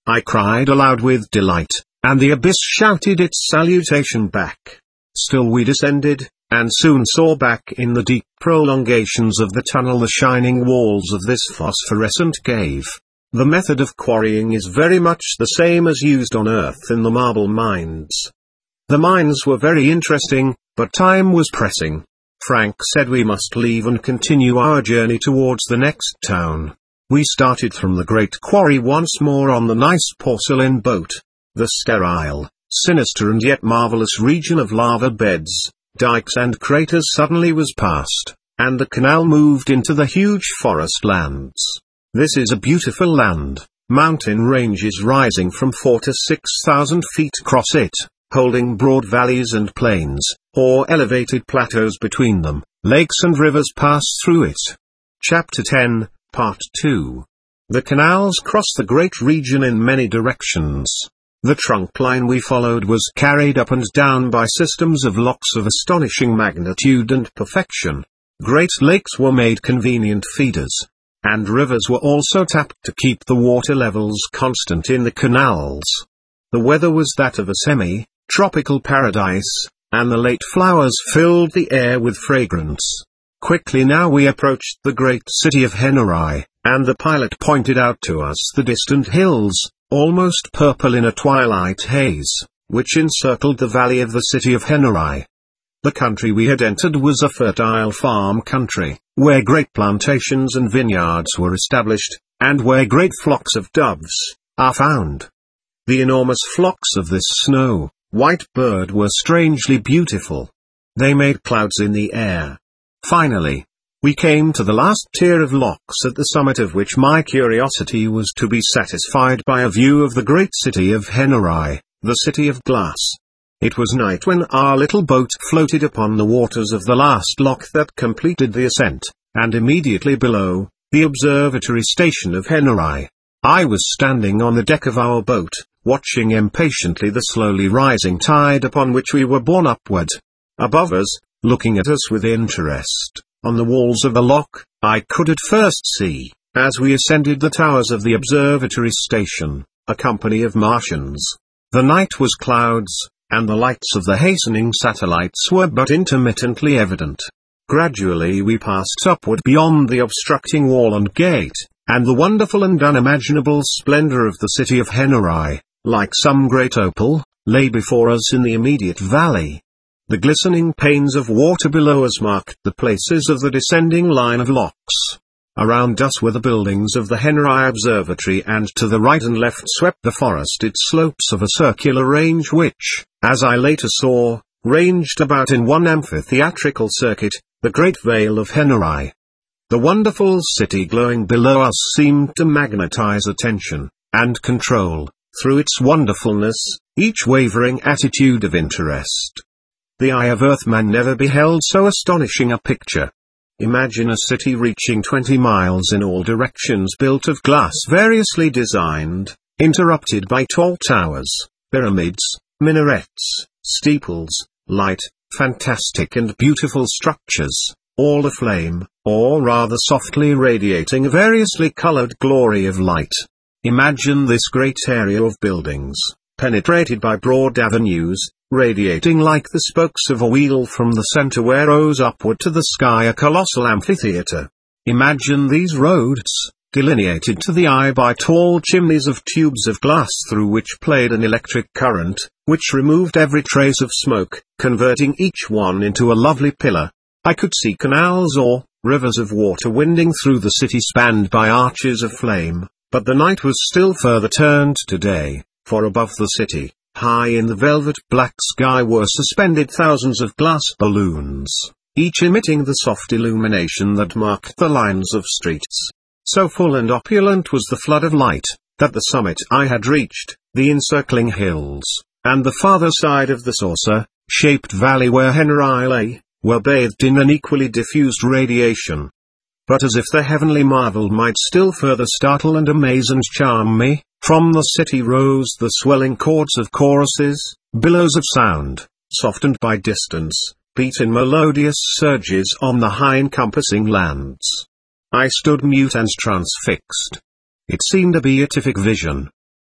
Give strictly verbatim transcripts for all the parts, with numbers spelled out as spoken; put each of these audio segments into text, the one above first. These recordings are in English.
I cried aloud with delight, and the abyss shouted its salutation back. Still we descended, and soon saw back in the deep prolongations of the tunnel the shining walls of this phosphorescent cave. The method of quarrying is very much the same as used on Earth in the marble mines. The mines were very interesting, but time was pressing. Frank said we must leave and continue our journey towards the next town. We started from the great quarry once more on the nice porcelain boat. The sterile, sinister and yet marvelous region of lava beds, dikes and craters suddenly was past, and the canal moved into the huge forest lands. This is a beautiful land, mountain ranges rising from four to six thousand feet across it, holding broad valleys and plains, or elevated plateaus between them. Lakes and rivers pass through it. Chapter ten, Part two. The canals cross the great region in many directions. The trunk line we followed was carried up and down by systems of locks of astonishing magnitude and perfection. Great lakes were made convenient feeders, and rivers were also tapped to keep the water levels constant in the canals. The weather was that of a semi-tropical paradise, and the late flowers filled the air with fragrance. Quickly now we approached the great city of Henerai, and the pilot pointed out to us the distant hills, almost purple in a twilight haze, which encircled the valley of the city of Henerai. The country we had entered was a fertile farm country, where great plantations and vineyards were established, and where great flocks of doves are found. The enormous flocks of this snow-white bird were strangely beautiful. They made clouds in the air. Finally, we came to the last tier of locks, at the summit of which my curiosity was to be satisfied by a view of the great city of Henerai, the city of glass. It was night when our little boat floated upon the waters of the last lock that completed the ascent, and immediately below, the observatory station of Henerai. I was standing on the deck of our boat, watching impatiently the slowly rising tide upon which we were borne upward. Above us, looking at us with interest, on the walls of the lock, I could at first see, as we ascended the towers of the observatory station, a company of Martians. The night was clouds, and the lights of the hastening satellites were but intermittently evident. Gradually we passed upward beyond the obstructing wall and gate, and the wonderful and unimaginable splendor of the city of Henerai, like some great opal, lay before us in the immediate valley. The glistening panes of water below us marked the places of the descending line of locks. Around us were the buildings of the Henerai Observatory, and to the right and left swept the forested slopes of a circular range which, as I later saw, ranged about in one amphitheatrical circuit, the great Vale of Henerai. The wonderful city glowing below us seemed to magnetize attention, and control, through its wonderfulness, each wavering attitude of interest. The eye of Earthman never beheld so astonishing a picture. Imagine a city reaching twenty miles in all directions, built of glass variously designed, interrupted by tall towers, pyramids, minarets, steeples, light, fantastic and beautiful structures, all aflame, or rather softly radiating a variously colored glory of light. Imagine this great area of buildings, penetrated by broad avenues, radiating like the spokes of a wheel from the center where rose upward to the sky a colossal amphitheater. Imagine these roads, delineated to the eye by tall chimneys of tubes of glass through which played an electric current, which removed every trace of smoke, converting each one into a lovely pillar. I could see canals or rivers of water winding through the city spanned by arches of flame, but the night was still further turned to day, for above the city, high in the velvet black sky, were suspended thousands of glass balloons, each emitting the soft illumination that marked the lines of streets. So full and opulent was the flood of light, that the summit I had reached, the encircling hills, and the farther side of the saucer-shaped valley where Henerai lay, were bathed in an equally diffused radiation. But as if the heavenly marvel might still further startle and amaze and charm me, from the city rose the swelling chords of choruses, billows of sound, softened by distance, beat in melodious surges on the high encompassing lands. I stood mute and transfixed. It seemed a beatific vision.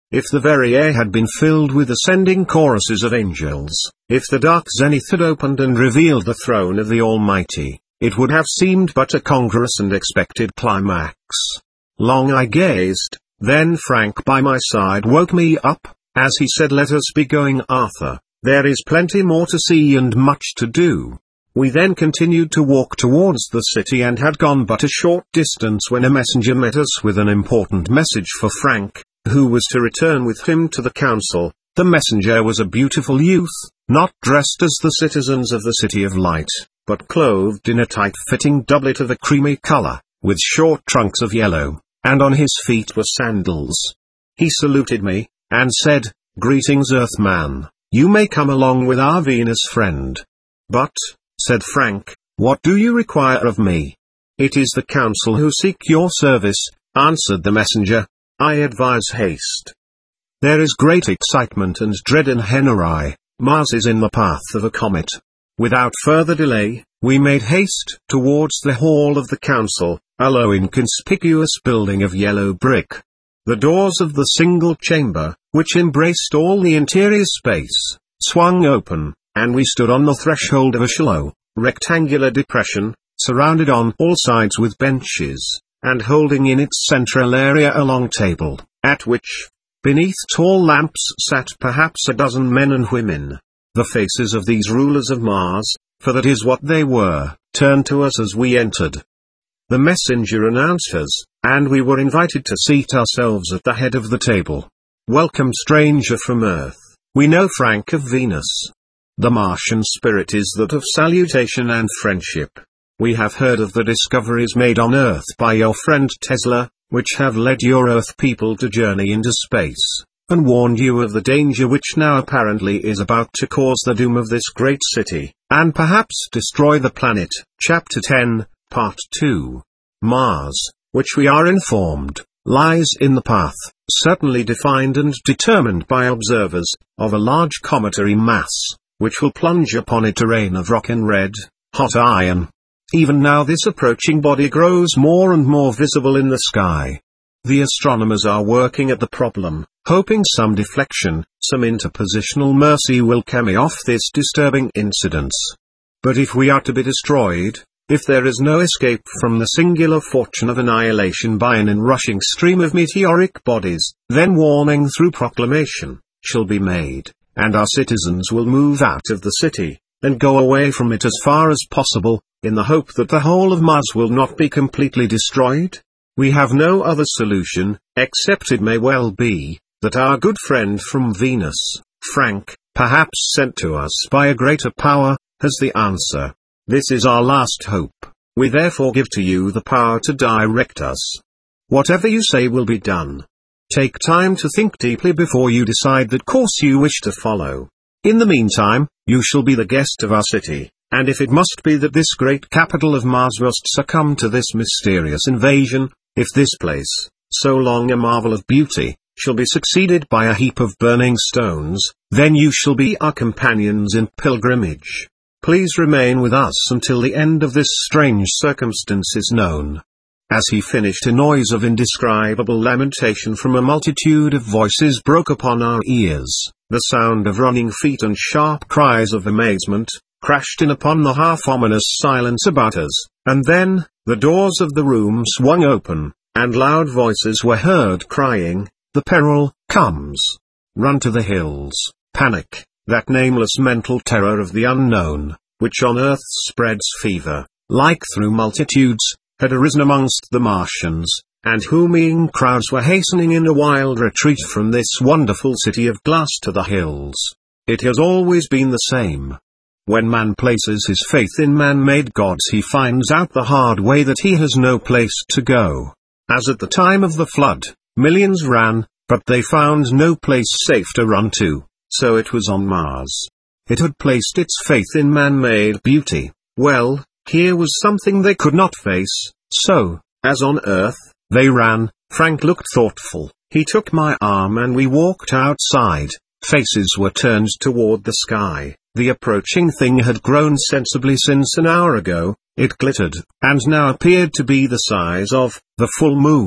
If the very air had been filled with ascending choruses of angels, if the dark zenith had opened and revealed the throne of the Almighty, it would have seemed but a congruous and expected climax. Long I gazed, then Frank by my side woke me up, as he said, "Let us be going, Arthur, there is plenty more to see and much to do." We then continued to walk towards the city and had gone but a short distance when a messenger met us with an important message for Frank, who was to return with him to the council. The messenger was a beautiful youth, not dressed as the citizens of the City of Light, but clothed in a tight-fitting doublet of a creamy color, with short trunks of yellow, and on his feet were sandals. He saluted me, and said, "Greetings, Earthman, you may come along with our Venus friend." "But," said Frank, "what do you require of me?" "It is the council who seek your service," answered the messenger. "I advise haste. There is great excitement and dread in Henerai. Mars is in the path of a comet." Without further delay, we made haste towards the hall of the council, a low inconspicuous building of yellow brick. The doors of the single chamber, which embraced all the interior space, swung open, and we stood on the threshold of a shallow, rectangular depression, surrounded on all sides with benches, and holding in its central area a long table, at which, beneath tall lamps, sat perhaps a dozen men and women. The faces of these rulers of Mars, for that is what they were, turned to us as we entered. The messenger announced us, and we were invited to seat ourselves at the head of the table. "Welcome, stranger from Earth. We know Frank of Venus. The Martian spirit is that of salutation and friendship. We have heard of the discoveries made on Earth by your friend Tesla, which have led your Earth people to journey into space, and warned you of the danger which now apparently is about to cause the doom of this great city, and perhaps destroy the planet." Chapter ten, Part two. Mars, which we are informed, lies in the path, certainly defined and determined by observers, of a large cometary mass, which will plunge upon it a rain of rock and red, hot iron. Even now this approaching body grows more and more visible in the sky. The astronomers are working at the problem, hoping some deflection, some interpositional mercy will carry off this disturbing incident. But if we are to be destroyed, if there is no escape from the singular fortune of annihilation by an inrushing stream of meteoric bodies, then warning through proclamation shall be made, and our citizens will move out of the city, and go away from it as far as possible, in the hope that the whole of Mars will not be completely destroyed. We have no other solution, except it may well be, that our good friend from Venus, Frank, perhaps sent to us by a greater power, has the answer. This is our last hope. We therefore give to you the power to direct us. Whatever you say will be done. Take time to think deeply before you decide that course you wish to follow. In the meantime, you shall be the guest of our city, and if it must be that this great capital of Mars must succumb to this mysterious invasion, if this place, so long a marvel of beauty, shall be succeeded by a heap of burning stones, then you shall be our companions in pilgrimage. Please remain with us until the end of this strange circumstance is known." As he finished, a noise of indescribable lamentation from a multitude of voices broke upon our ears. The sound of running feet and sharp cries of amazement crashed in upon the half-ominous silence about us, and then, the doors of the room swung open, and loud voices were heard crying, "The peril comes! Run to the hills!" Panic, that nameless mental terror of the unknown, which on Earth spreads fever, like through multitudes, had arisen amongst the Martians, and whooming crowds were hastening in a wild retreat from this wonderful city of glass to the hills. It has always been the same. When man places his faith in man-made gods, he finds out the hard way that he has no place to go. As at the time of the flood, millions ran, but they found no place safe to run to. So it was on Mars. It had placed its faith in man-made beauty. Well, here was something they could not face, so, as on Earth, they ran. Frank looked thoughtful. He took my arm and we walked outside. Faces were turned toward the sky. The approaching thing had grown sensibly since an hour ago. It glittered, and now appeared to be the size of the full moon.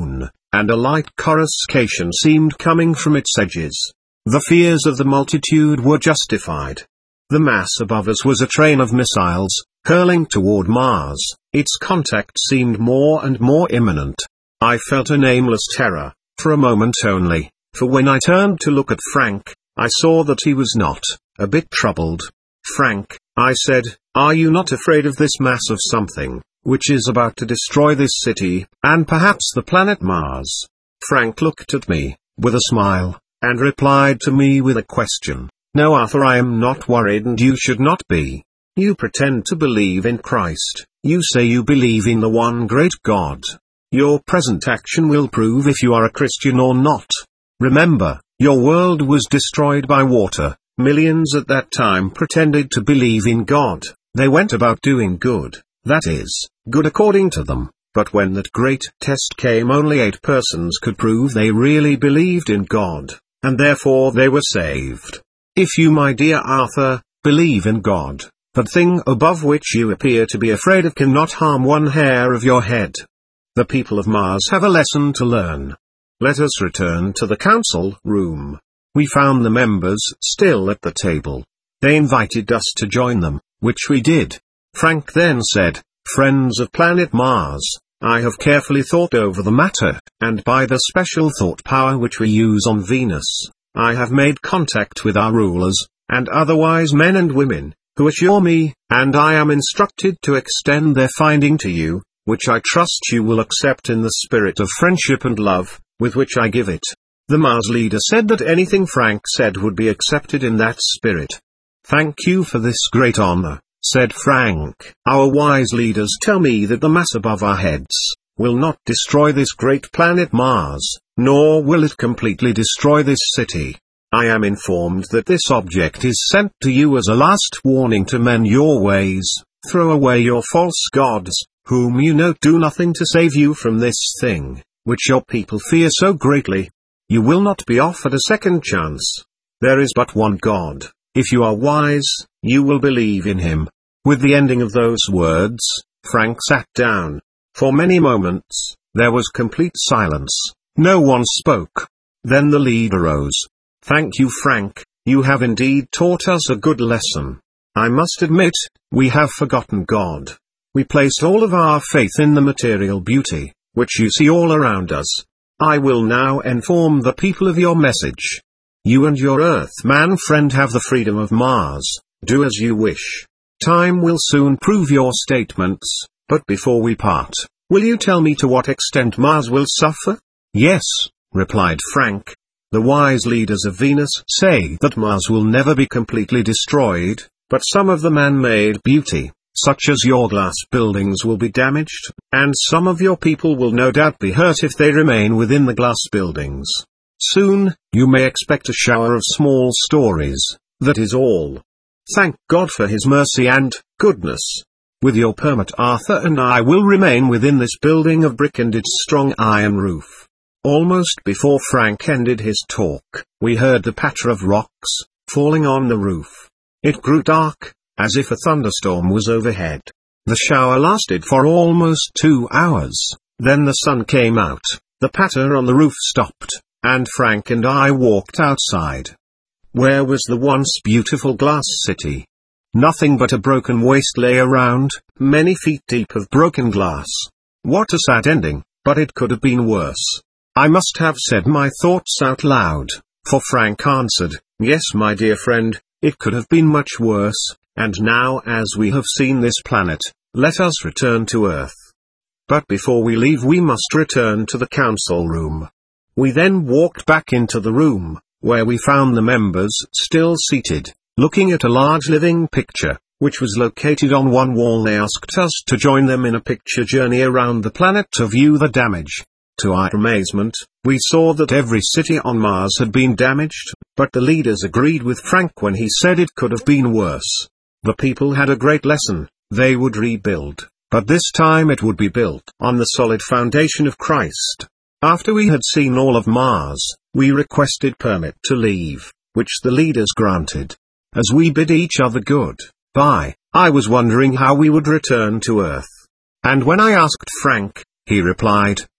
and a light coruscation seemed coming from its edges. The fears of the multitude were justified. The mass above us was a train of missiles, hurling toward Mars. Its contact seemed more and more imminent. I felt a nameless terror, for a moment only, for when I turned to look at Frank, I saw that he was not a bit troubled. "Frank," I said, "are you not afraid of this mass of something, which is about to destroy this city, and perhaps the planet Mars?" Frank looked at me, with a smile, and replied to me with a question. "No, Arthur, I am not worried, and you should not be. You pretend to believe in Christ, you say you believe in the one great God. Your present action will prove if you are a Christian or not. Remember, your world was destroyed by water. Millions at that time pretended to believe in God. They went about doing good, that is, good according to them, but when that great test came, only eight persons could prove they really believed in God, and therefore they were saved. If you, my dear Arthur, believe in God, that thing above which you appear to be afraid of cannot harm one hair of your head. The people of Mars have a lesson to learn. Let us return to the council room." We found the members still at the table. They invited us to join them, which we did. Frank then said, "Friends of planet Mars, I have carefully thought over the matter, and by the special thought power which we use on Venus, I have made contact with our rulers, and other wise men and women, who assure me, and I am instructed to extend their finding to you, which I trust you will accept in the spirit of friendship and love, with which I give it." The Mars leader said that anything Frank said would be accepted in that spirit. "Thank you for this great honor," said Frank. "Our wise leaders tell me that the mass above our heads will not destroy this great planet Mars, nor will it completely destroy this city. I am informed that this object is sent to you as a last warning to mend your ways, throw away your false gods, whom you know do nothing to save you from this thing, which your people fear so greatly. You will not be offered a second chance. There is but one God. If you are wise, you will believe in him." With the ending of those words, Frank sat down. For many moments, there was complete silence. No one spoke. Then the leader rose. "Thank you, Frank, you have indeed taught us a good lesson. I must admit, we have forgotten God. We placed all of our faith in the material beauty, which you see all around us. I will now inform the people of your message. You and your Earthman friend have the freedom of Mars. Do as you wish. Time will soon prove your statements, but before we part, will you tell me to what extent Mars will suffer?" "Yes," replied Frank. "The wise leaders of Venus say that Mars will never be completely destroyed, but some of the man-made beauty, such as your glass buildings, will be damaged, and some of your people will no doubt be hurt if they remain within the glass buildings. Soon, you may expect a shower of small stories, that is all. Thank God for his mercy and goodness. With your permit, Arthur and I will remain within this building of brick and its strong iron roof." Almost before Frank ended his talk, we heard the patter of rocks falling on the roof. It grew dark, as if a thunderstorm was overhead. The shower lasted for almost two hours, then the sun came out, the patter on the roof stopped, and Frank and I walked outside. Where was the once beautiful glass city? Nothing but a broken waste lay around, many feet deep of broken glass. What a sad ending, but it could have been worse. I must have said my thoughts out loud, for Frank answered, "Yes, my dear friend, it could have been much worse, and now as we have seen this planet, let us return to Earth. But before we leave we must return to the council room." We then walked back into the room, where we found the members still seated, looking at a large living picture, which was located on one wall. They asked us to join them in a picture journey around the planet to view the damage. To our amazement, we saw that every city on Mars had been damaged, but the leaders agreed with Frank when he said it could have been worse. The people had a great lesson. They would rebuild, but this time it would be built on the solid foundation of Christ. After we had seen all of Mars, we requested permit to leave, which the leaders granted. As we bid each other good-bye, I was wondering how we would return to Earth. And when I asked Frank, he replied,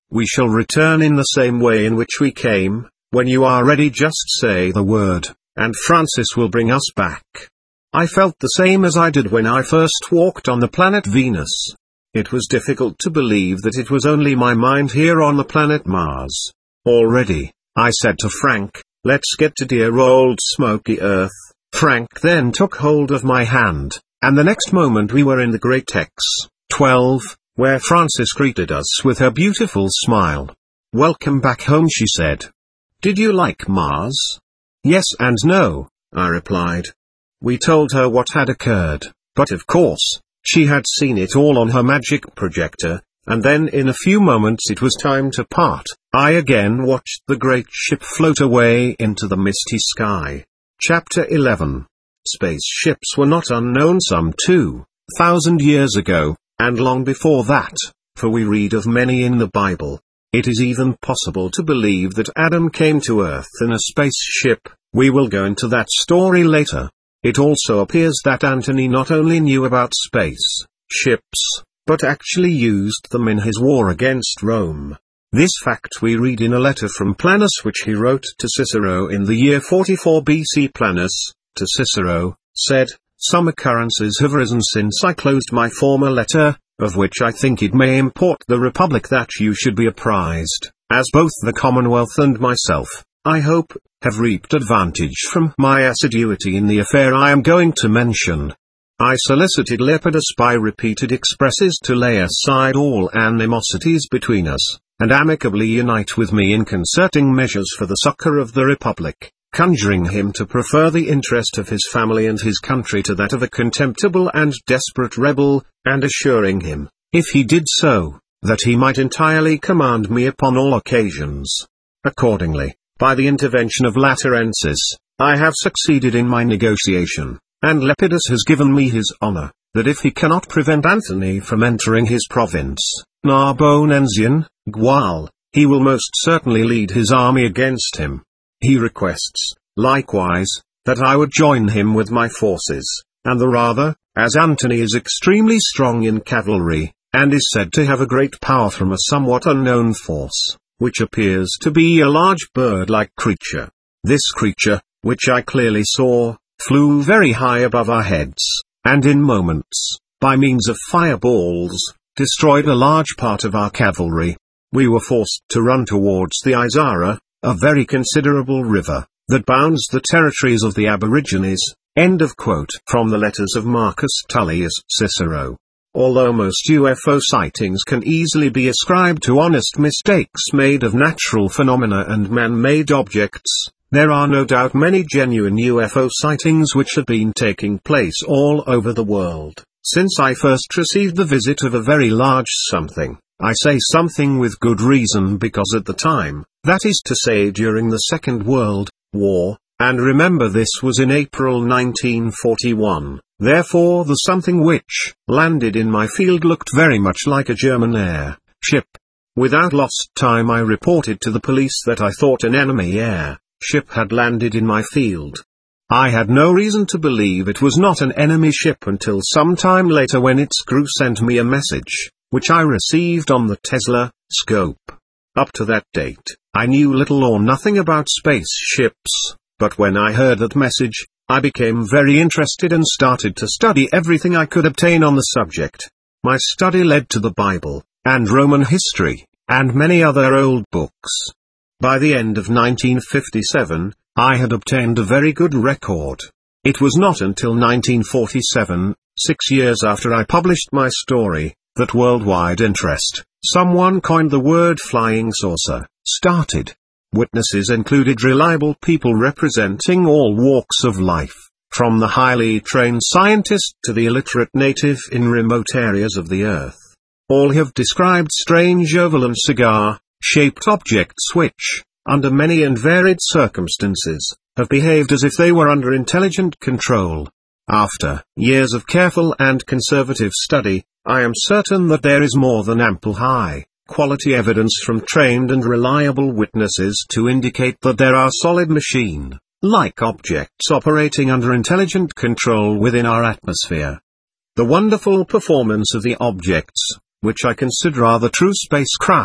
we shall return in the same way in which we came. When you are ready, just say the word, and Francis will bring us back. I felt the same as I did when I first walked on the planet Venus. It was difficult to believe that it was only my mind here on the planet Mars. Already, I said to Frank, let's get to dear old smoky Earth. Frank then took hold of my hand, and the next moment we were in the Great X twelve, where Francis greeted us with her beautiful smile. Welcome back home, she said. Did you like Mars? Yes and no, I replied. We told her what had occurred, but of course, she had seen it all on her magic projector, and then in a few moments it was time to part. I again watched the great ship float away into the misty sky. Chapter eleven. Spaceships were not unknown some two thousand years ago, and long before that, for we read of many in the Bible. It is even possible to believe that Adam came to Earth in a spaceship. We will go into that story later. It also appears that Antony not only knew about space ships, but actually used them in his war against Rome. This fact we read in a letter from Planus which he wrote to Cicero in the year forty-four B C. Planus, to Cicero, said, some occurrences have arisen since I closed my former letter, of which I think it may import the Republic that you should be apprised, as both the Commonwealth and myself, I hope, have reaped advantage from my assiduity in the affair I am going to mention. I solicited Lepidus by repeated expresses to lay aside all animosities between us, and amicably unite with me in concerting measures for the succor of the Republic, conjuring him to prefer the interest of his family and his country to that of a contemptible and desperate rebel, and assuring him, if he did so, that he might entirely command me upon all occasions. Accordingly, by the intervention of Laterensis, I have succeeded in my negotiation, and Lepidus has given me his honor, that if he cannot prevent Antony from entering his province, Narbonensian, Gual, he will most certainly lead his army against him. He requests, likewise, that I would join him with my forces, and the rather, as Antony is extremely strong in cavalry, and is said to have a great power from a somewhat unknown force, which appears to be a large bird-like creature. This creature, which I clearly saw, flew very high above our heads, and in moments, by means of fireballs, destroyed a large part of our cavalry. We were forced to run towards the Isara, a very considerable river, that bounds the territories of the Aborigines. End of quote. From the letters of Marcus Tullius Cicero. Although most U F O sightings can easily be ascribed to honest mistakes made of natural phenomena and man-made objects, there are no doubt many genuine U F O sightings which have been taking place all over the world, since I first received the visit of a very large something. I say something with good reason because at the time, that is to say during the Second World War, and remember this was in April nineteen forty-one, therefore the something which landed in my field looked very much like a German air ship. Without lost time I reported to the police that I thought an enemy air ship had landed in my field. I had no reason to believe it was not an enemy ship until some time later when its crew sent me a message, which I received on the Tesla scope. Up to that date, I knew little or nothing about spaceships, but when I heard that message, I became very interested and started to study everything I could obtain on the subject. My study led to the Bible, and Roman history, and many other old books. By the end of nineteen fifty-seven, I had obtained a very good record. It was not until nineteen forty-seven, six years after I published my story, that worldwide interest, someone coined the word flying saucer, started. Witnesses included reliable people representing all walks of life, from the highly trained scientist to the illiterate native in remote areas of the earth. All have described strange oval and cigar-shaped objects which, under many and varied circumstances, have behaved as if they were under intelligent control. After years of careful and conservative study, I am certain that there is more than ample high-quality evidence from trained and reliable witnesses to indicate that there are solid machine-like objects operating under intelligent control within our atmosphere. The wonderful performance of the objects, which I consider are the true spacecraft,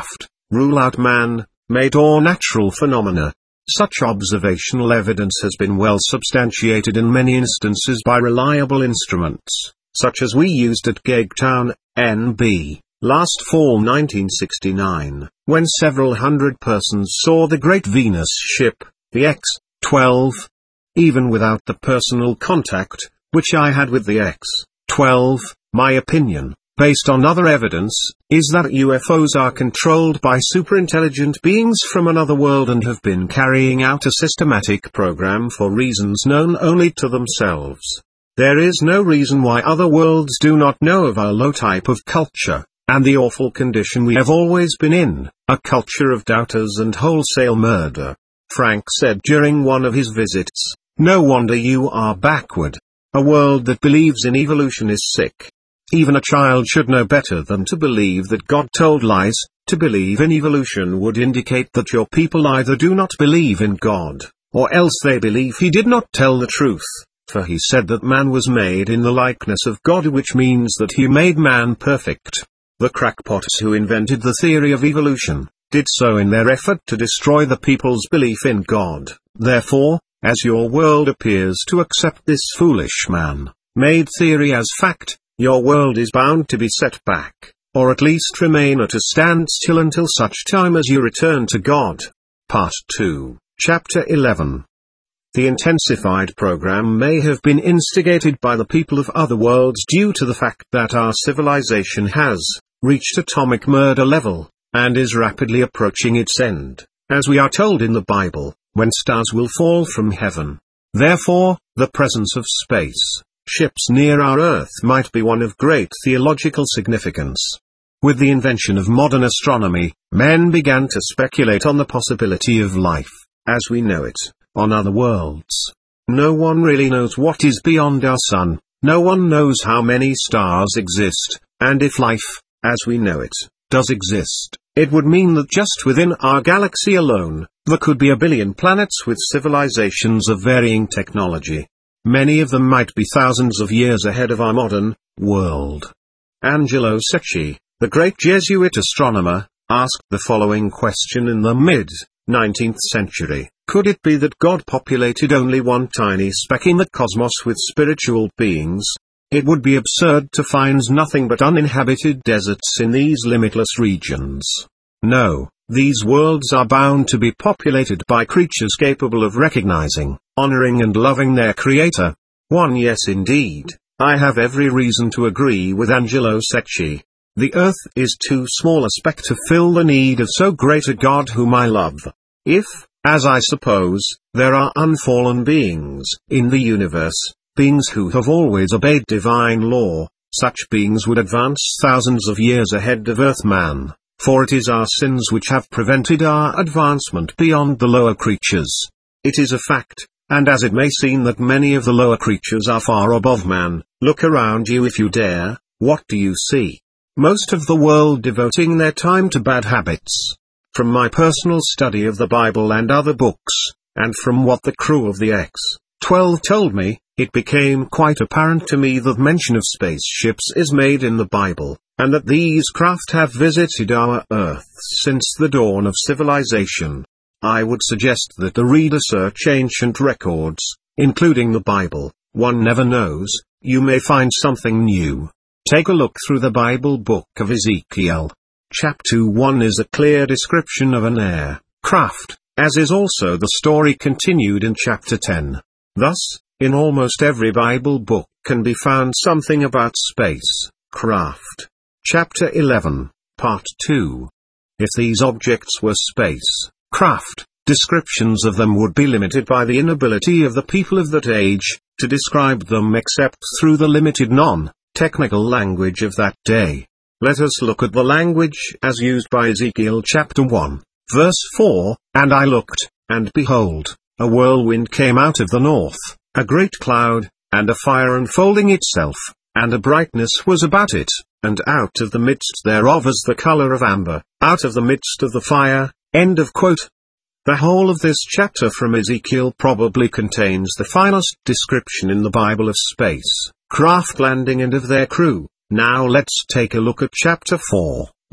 rule out man-made or natural phenomena. Such observational evidence has been well substantiated in many instances by reliable instruments, such as we used at Gagetown, N B, last fall nineteen sixty-nine, when several hundred persons saw the great Venus ship, the X twelve. Even without the personal contact, which I had with the X twelve, my opinion, based on other evidence, is that U F Os are controlled by superintelligent beings from another world and have been carrying out a systematic program for reasons known only to themselves. There is no reason why other worlds do not know of our low type of culture, and the awful condition we have always been in, a culture of doubters and wholesale murder. Frank said during one of his visits, "No wonder you are backward. A world that believes in evolution is sick. Even a child should know better than to believe that God told lies. To believe in evolution would indicate that your people either do not believe in God, or else they believe he did not tell the truth, for he said that man was made in the likeness of God, which means that he made man perfect." The crackpots who invented the theory of evolution did so in their effort to destroy the people's belief in God. Therefore, as your world appears to accept this foolish man-made theory as fact, your world is bound to be set back, or at least remain at a standstill until such time as you return to God. Part two, Chapter eleven. The intensified program may have been instigated by the people of other worlds due to the fact that our civilization has reached atomic murder level, and is rapidly approaching its end, as we are told in the Bible, when stars will fall from heaven. Therefore, the presence of space ships near our Earth might be one of great theological significance. With the invention of modern astronomy, men began to speculate on the possibility of life, as we know it, on other worlds. No one really knows what is beyond our sun, no one knows how many stars exist, and if life, as we know it, does exist, it would mean that just within our galaxy alone, there could be a billion planets with civilizations of varying technology. Many of them might be thousands of years ahead of our modern world. Angelo Secchi, the great Jesuit astronomer, asked the following question in the mid-nineteenth century. Could it be that God populated only one tiny speck in the cosmos with spiritual beings? It would be absurd to find nothing but uninhabited deserts in these limitless regions. No, these worlds are bound to be populated by creatures capable of recognizing, honoring and loving their Creator. One Yes indeed, I have every reason to agree with Angelo Secchi. The earth is too small a speck to fill the need of so great a God whom I love. If, as I suppose, there are unfallen beings in the universe, beings who have always obeyed divine law, such beings would advance thousands of years ahead of Earthman, for it is our sins which have prevented our advancement beyond the lower creatures. It is a fact, and as it may seem that many of the lower creatures are far above man, look around you if you dare. What do you see? Most of the world devoting their time to bad habits. From my personal study of the Bible and other books, and from what the crew of the X twelve told me, it became quite apparent to me that mention of spaceships is made in the Bible, and that these craft have visited our Earth since the dawn of civilization. I would suggest that the reader search ancient records, including the Bible. One never knows, you may find something new. Take a look through the Bible book of Ezekiel. Chapter one is a clear description of an aircraft, as is also the story continued in chapter ten. Thus, in almost every Bible book can be found something about space craft. Chapter eleven, Part two. If these objects were space craft, descriptions of them would be limited by the inability of the people of that age to describe them except through the limited non-technical language of that day. Let us look at the language as used by Ezekiel chapter one, verse four, And I looked, and behold, a whirlwind came out of the north, a great cloud, and a fire unfolding itself, and a brightness was about it, and out of the midst thereof as the color of amber, out of the midst of the fire. End of quote. The whole of this chapter from Ezekiel probably contains the finest description in the Bible of space craft landing and of their crew. Now let's take a look at chapter four,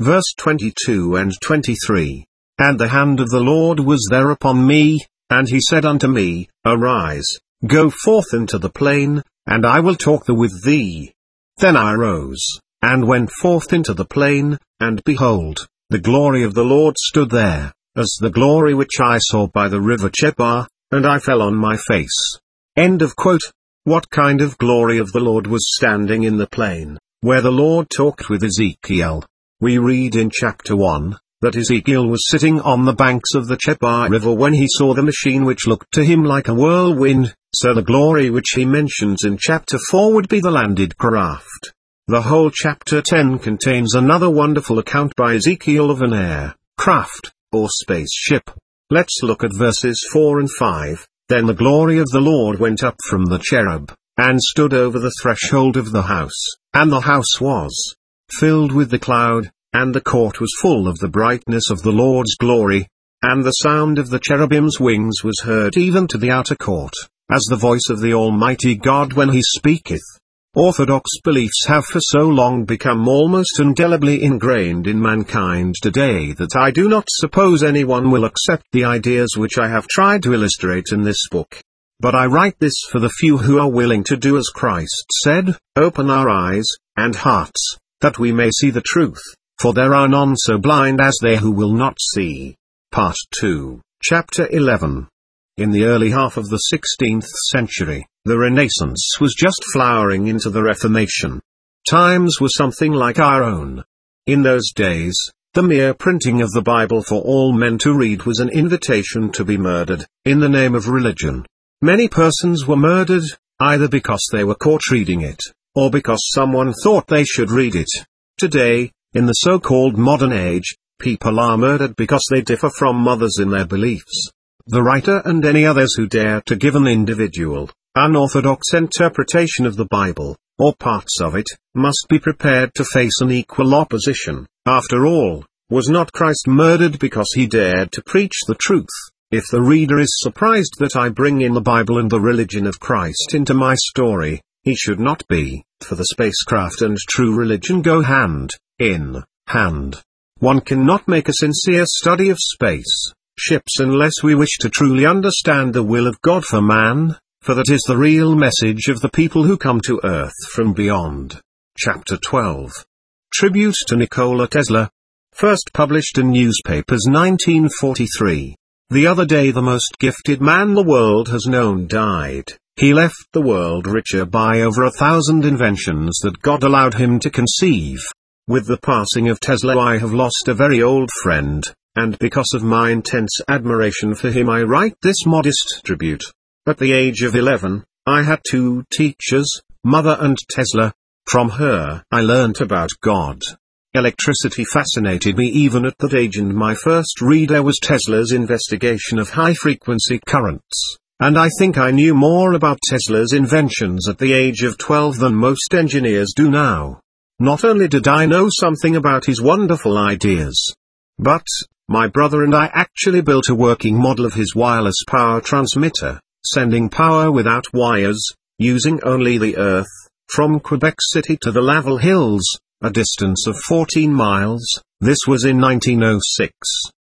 Verse twenty-two and twenty-three. And the hand of the Lord was there upon me, and he said unto me, Arise, go forth into the plain, and I will talk there with thee. Then I arose, and went forth into the plain, and behold, the glory of the Lord stood there, as the glory which I saw by the river Chebar, and I fell on my face. End of quote. What kind of glory of the Lord was standing in the plain, where the Lord talked with Ezekiel? We read in chapter one, that Ezekiel was sitting on the banks of the Chebar River when he saw the machine which looked to him like a whirlwind, so the glory which he mentions in chapter four would be the landed craft. The whole chapter ten contains another wonderful account by Ezekiel of an air craft, or spaceship. Let's look at verses four and five. Then the glory of the Lord went up from the cherub, and stood over the threshold of the house, and the house was filled with the cloud, and the court was full of the brightness of the Lord's glory, and the sound of the cherubim's wings was heard even to the outer court, as the voice of the Almighty God when he speaketh. Orthodox beliefs have for so long become almost indelibly ingrained in mankind today that I do not suppose anyone will accept the ideas which I have tried to illustrate in this book. But I write this for the few who are willing to do as Christ said, open our eyes and hearts, that we may see the truth, for there are none so blind as they who will not see. Part two, Chapter eleven. In the early half of the sixteenth century, the Renaissance was just flowering into the Reformation. Times were something like our own. In those days, the mere printing of the Bible for all men to read was an invitation to be murdered, in the name of religion. Many persons were murdered, either because they were caught reading it, or because someone thought they should read it. Today, in the so-called modern age, people are murdered because they differ from others in their beliefs. The writer and any others who dare to give an individual, unorthodox interpretation of the Bible, or parts of it, must be prepared to face an equal opposition. After all, was not Christ murdered because he dared to preach the truth? If the reader is surprised that I bring in the Bible and the religion of Christ into my story, he should not be, for the spacecraft and true religion go hand in hand. One cannot make a sincere study of space ships unless we wish to truly understand the will of God for man, for that is the real message of the people who come to earth from beyond. Chapter twelve. Tribute to Nikola Tesla. First published in newspapers nineteen forty-three. The other day the most gifted man the world has known died. He left the world richer by over a thousand inventions that God allowed him to conceive. With the passing of Tesla I have lost a very old friend, and because of my intense admiration for him I write this modest tribute. At the age of eleven, I had two teachers, Mother and Tesla. From her I learnt about God. Electricity fascinated me even at that age, and my first reader was Tesla's investigation of high-frequency currents, and I think I knew more about Tesla's inventions at the age of twelve than most engineers do now. Not only did I know something about his wonderful ideas, but my brother and I actually built a working model of his wireless power transmitter, sending power without wires, using only the earth, from Quebec City to the Laval Hills, a distance of fourteen miles. This was in nineteen oh six.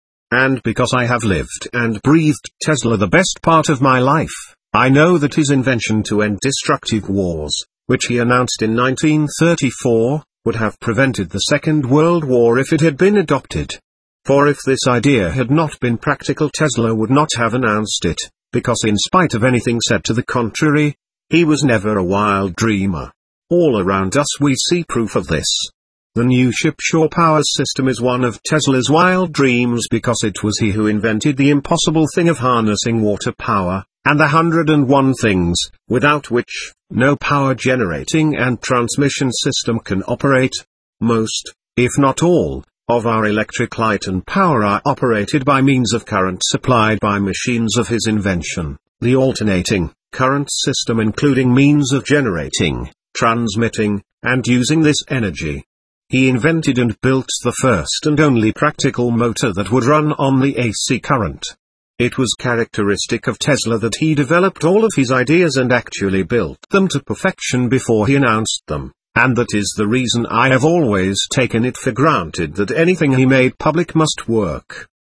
And because I have lived and breathed Tesla the best part of my life, I know that his invention to end destructive wars, which he announced in nineteen thirty-four, would have prevented the Second World War if it had been adopted. For if this idea had not been practical, Tesla would not have announced it, because in spite of anything said to the contrary, he was never a wild dreamer. All around us we see proof of this. The new ship shore power system is one of Tesla's wild dreams because it was he who invented the impossible thing of harnessing water power, and the hundred and one things, without which, no power generating and transmission system can operate. Most, if not all, of our electric light and power are operated by means of current supplied by machines of his invention, the alternating current system, including means of generating, transmitting, and using this energy. He invented and built the first and only practical motor that would run on the A C current. It was characteristic of Tesla that he developed all of his ideas and actually built them to perfection before he announced them, and that is the reason I have always taken it for granted that anything he made public must work.